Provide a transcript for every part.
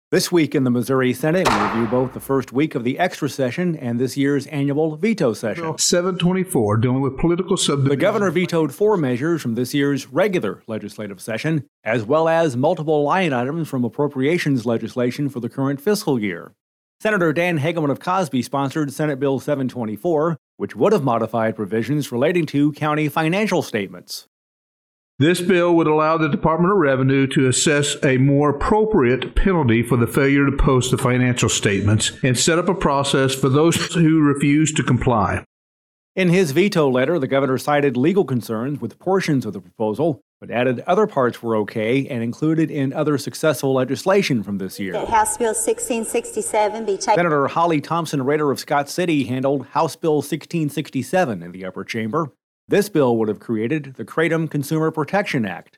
This week in the Missouri Senate, we review both the first week of the extra session and this year's annual veto session. Bill 724, dealing with political subdivision. The governor vetoed 4 measures from this year's regular legislative session, as well as multiple line items from appropriations legislation for the current fiscal year. Senator Dan Hegeman of Cosby sponsored Senate Bill 724, which would have modified provisions relating to county financial statements. This bill would allow the Department of Revenue to assess a more appropriate penalty for the failure to post the financial statements and set up a process for those who refuse to comply. In his veto letter, the governor cited legal concerns with portions of the proposal, but added other parts were okay and included in other successful legislation from this year. House Bill 1667 be taken. Senator Holly Thompson Rader of Scott City handled House Bill 1667 in the upper chamber. This bill would have created the Kratom Consumer Protection Act.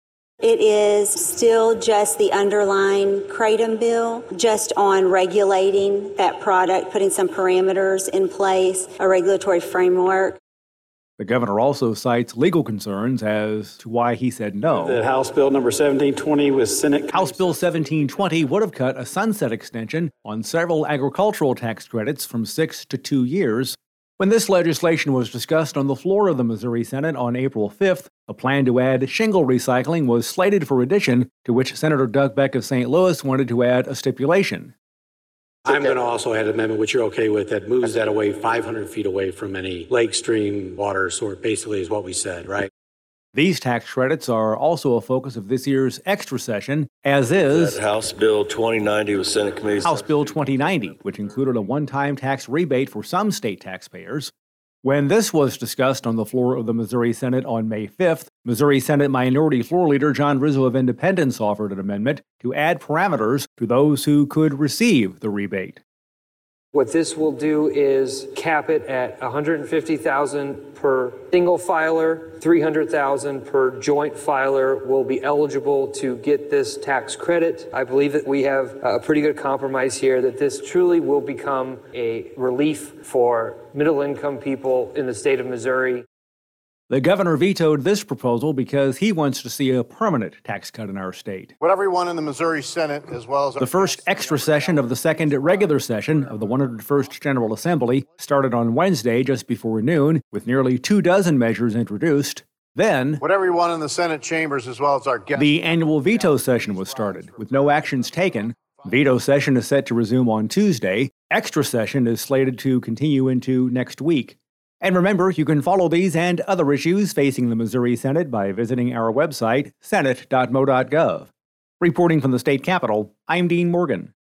It is still just the underlying Kratom bill, just on regulating that product, putting some parameters in place, a regulatory framework. The governor also cites legal concerns as to why he said no. The House Bill number 1720 was Senate. House Bill 1720 would have cut a sunset extension on several agricultural tax credits from 6 to 2 years. When this legislation was discussed on the floor of the Missouri Senate on April 5th, a plan to add shingle recycling was slated for addition, to which Senator Doug Beck of St. Louis wanted to add a stipulation. I'm going to also add an amendment, which you're okay with, that moves that away 500 feet away from any lake, stream, water source, basically is what we said, right? These tax credits are also a focus of this year's extra session, as is House Bill 2090 with Senate Committee. House Bill 2090, which included a one-time tax rebate for some state taxpayers. When this was discussed on the floor of the Missouri Senate on May 5th, Missouri Senate Minority Floor Leader John Rizzo of Independence offered an amendment to add parameters to those who could receive the rebate. What this will do is cap it at $150,000 per single filer, $300,000 per joint filer will be eligible to get this tax credit. I believe that we have a pretty good compromise here, that this truly will become a relief for middle-income people in the state of Missouri. The governor vetoed this proposal because he wants to see a permanent tax cut in our state. What everyone in the Missouri Senate, as well as the first extra session of the second regular session of the 101st General Assembly started on Wednesday just before noon, with nearly 24 measures introduced. Then, what everyone in the Senate chambers, as well as our guests, the annual veto session was started, with no actions taken. Veto session is set to resume on Tuesday. Extra session is slated to continue into next week. And remember, you can follow these and other issues facing the Missouri Senate by visiting our website, senate.mo.gov. Reporting from the state capitol, I'm Dean Morgan.